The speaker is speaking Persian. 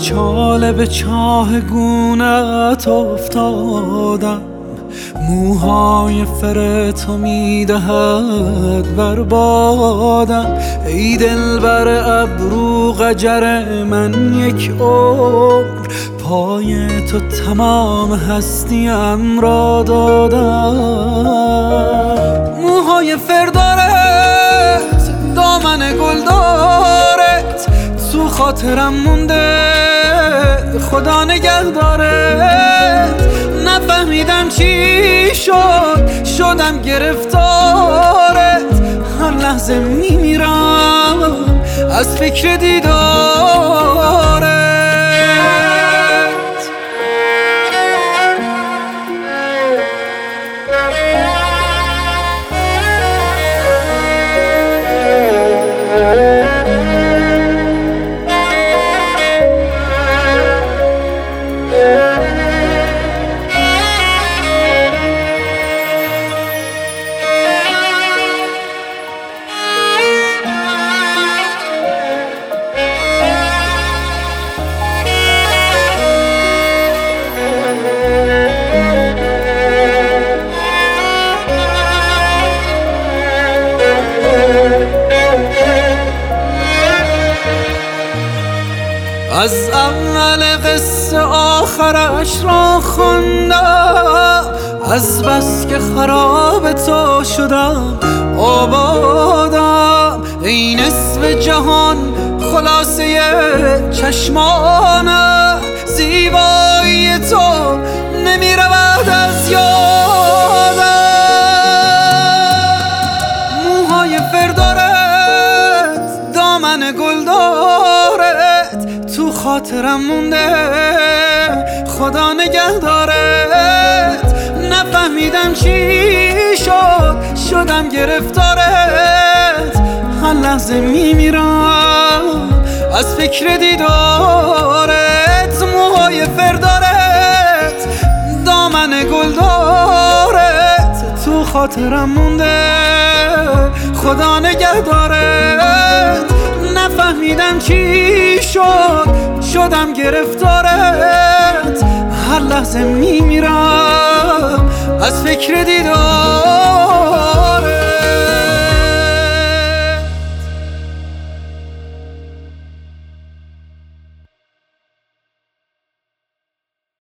چاله به چاه گونت افتادم، موهای فرتو میدهد بربادم. ای دلبر ابرو قجر من یک عمر، پای تو تمام هستیم را دادم. موهای فردارت، دامن گلدارت، تو خاطرم مونده خدا نگهدارت. نفهمیدم چی شد، شدم گرفتارت. هر لحظه میمیرم از فکر دیدارت. از اول قصه آخرش را خوندم، از بس که خراب تو شدم آبادم. ای نصف جهان خلاصه چشمانم، زیبایی تو نمی رود از یادم. موهای فردارت، دامن گلدارت، تو خاطرم مونده خدا نگهدارت. نفهمیدم چی شد، شدم گرفتارت. هر لحظه میمیرم از فکر دیدارت. موهای فردارت، دامن گلدارت، تو خاطرم مونده خدا نگهدارت. نفهمیدم چی شد، شدم گرفتارت. هر لحظه میمیرم از فکر دیدارت.